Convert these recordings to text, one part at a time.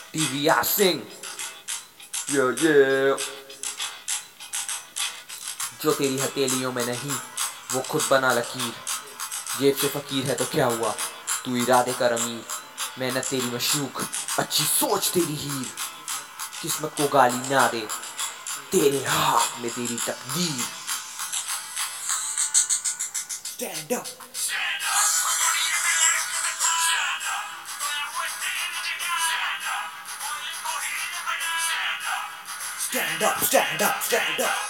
TV Singh ये जो तेरी हथेलियों में नहीं वो खुद बना लकीर। जेब से फकीर है तो क्या हुआ, तू इरादे कर अमीर। मेहनत तेरी मशूक, अच्छी सोच तेरी हीर। किस्मत को गाली ना दे, तेरे हाथ में तेरी तकदीर। Stand up, stand up, stand up, stand up.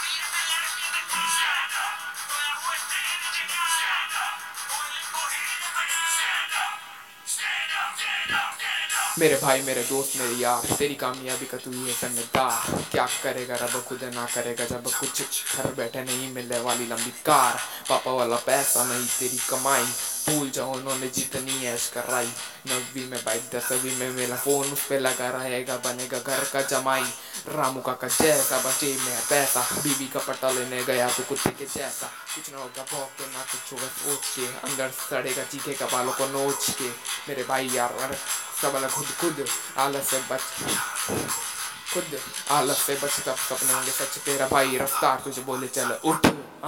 मेरे भाई, मेरे दोस्त, मेरे यार, तेरी कामयाबी का तू ही है जिम्मेदार। क्या करेगा रब खुद ना करेगा जब कुछ घर बैठे नहीं मिलने वाली लंबी कार। पापा वाला पैसा नहीं तेरी कमाई, भूल जाओ उन्होंने जितनी ऐश कराई। 9वीं में बाइक, 10वीं में मेरा फोन उस पे लगा रहेगा, बनेगा घर का जमाई। रामू का जैसा बचे में है पैसा, बीवी का पट्टा लेने गया तो कुत्ते के जैसा। कुछ ना होगा भौंक के ना कुछ होगा सोच के, अंदर सड़ेगा चीखेगा बालों को नोच के। मेरे भाई यार सबल खुद आलस से बच, खुद आलस से बच, तब सपने होंगे सच। तेरा भाई रफ्तार तुझे बोले चल उठ।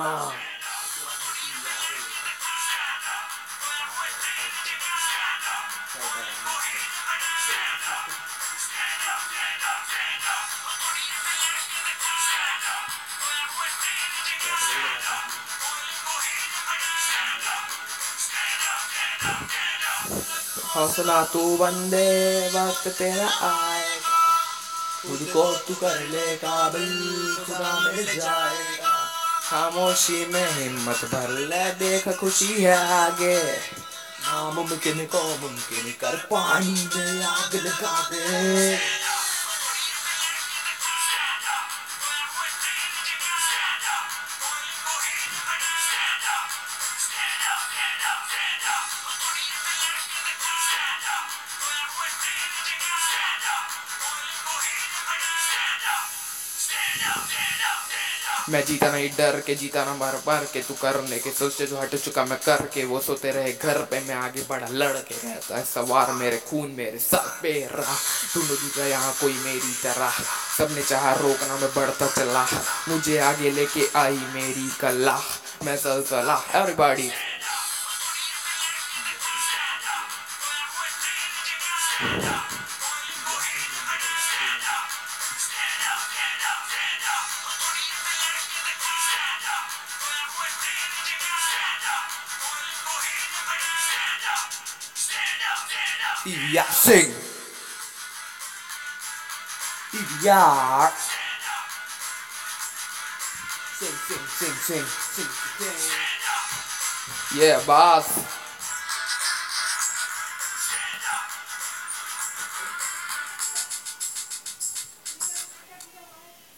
हौसला तू बंदे, वक्त तेरा आएगा, खुद को तू कर ले काबिल, खुदा मिल जाएगा। खामोशी में हिम्मत भर ले, देख खुशी है आगे। नामुमकिन को मुमकिन कर, पानी में आग लगा दे। मैं जीता नहीं डर के, जीता ना भर भर के, तू करने के सोचे जो हट चुका मैं करके। वो सोते रहे घर पे, मैं आगे बढ़ा लड़के। रहता है सवार मेरे खून मेरे सर पे रहा, ढूंढ दूंगा यहाँ कोई मेरी तरह। सबने चाहा रोकना मैं बढ़ता चला, मुझे आगे लेके आई मेरी कला। मैं सलसला everybody. TV sing, TV sing. Yeah boss।